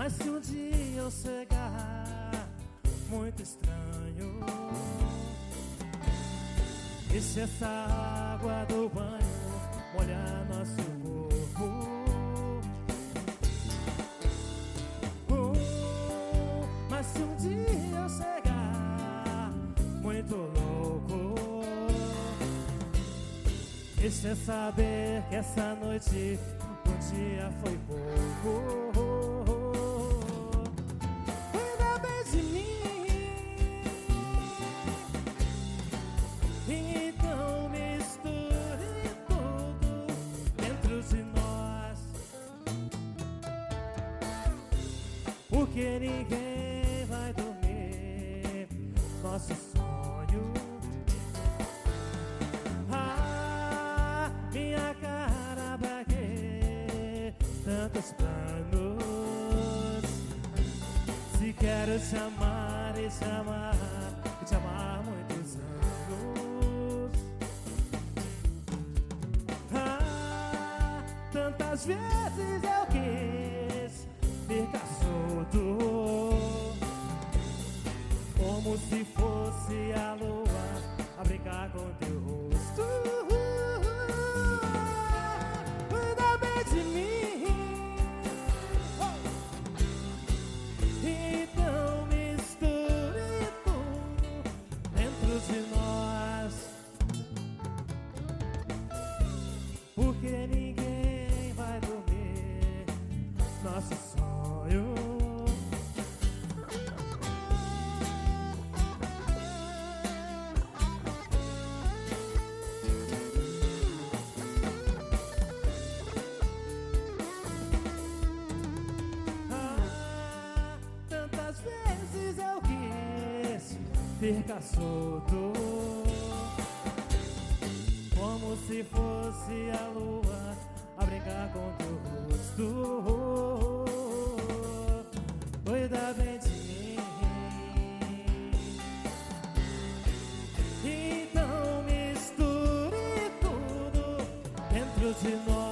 Mas se um dia eu chegar muito estranho, e se essa água do banho molhar nosso corpo, mas se um dia eu chegar muito louco, e se saber que essa noite um dia foi pouco, cuida bem de mim. E então misture tudo dentro de nós, porque ninguém vai dormir nosso sonho. Minha cara, pra que tantos planos? Se quero te amar e te amar, e te amar muitos anos. Tantas vezes eu quis ficar solto, como se fosse a lua a brincar com teu rosto. Cuida bem de mim. Então misture tudo dentro de nós, porque ninguém vai dormir nosso sonho. Tantas vezes eu quis ficar solto, como se fosse a lua a brincar com teu rosto. Cuida bem de mim. Então misture tudo dentro de nós,